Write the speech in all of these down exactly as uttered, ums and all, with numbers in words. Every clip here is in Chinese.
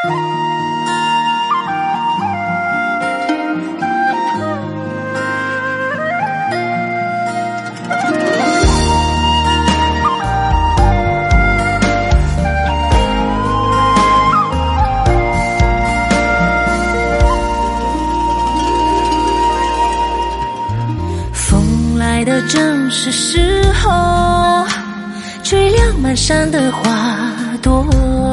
的正是时候，吹亮满山的花朵，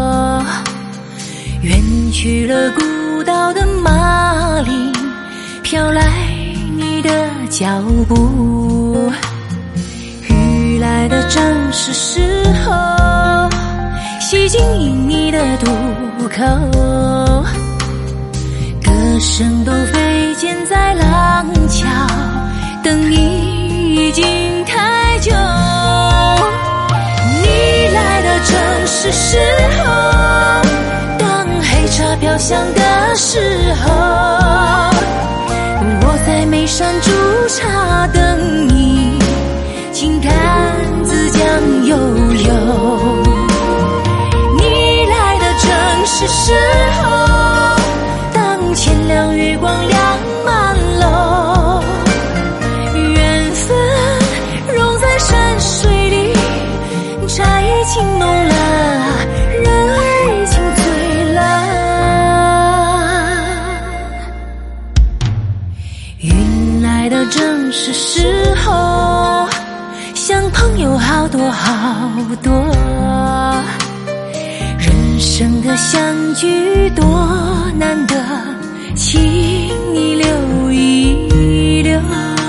远去了孤岛的马铃，飘来你的脚步。雨来的正是时候，洗净你的渡口，歌声都飞溅在廊桥，等你已经太久。你来的正是时候，当黑茶飘香的时候，我在眉山煮茶等你，轻看自江悠悠。你来的正是时候，当千两月光亮满楼，茶已经浓了，人儿已经醉了。云来的正是时候，像朋友好多好多，人生的相聚多难得，请你留一留。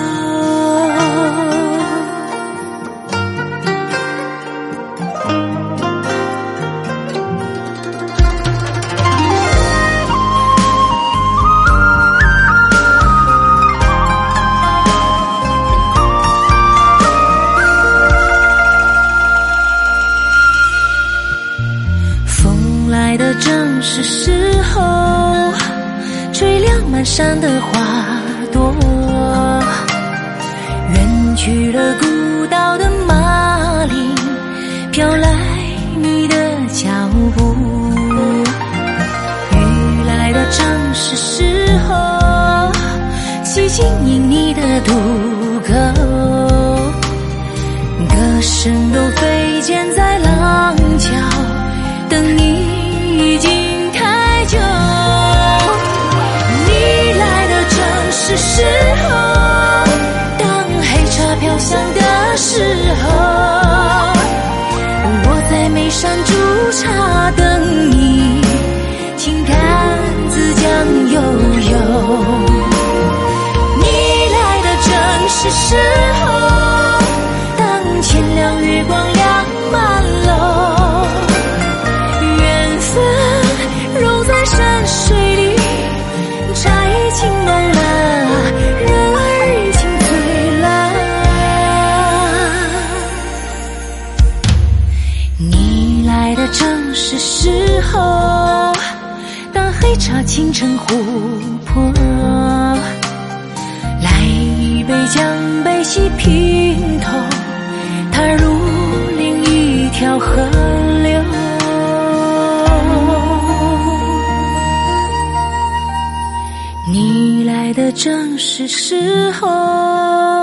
来的正是时候，吹亮满山的花朵，远去了孤岛的马铃，飘来你的脚步。雨来的正是时候，洗净你的渡口，歌声都飞溅在廊桥，等你已经太久。你来的正是时候，当黑茶飘香的时候，我在眉山煮茶等你，轻看自江悠悠。你来的正是时候，当千两月光亮满楼，山水里，茶已经浓了，人儿已经醉了。你来的正是时候，当黑茶倾城湖泊，来一杯江北细平头，它如另一条河流。你来的正是时候。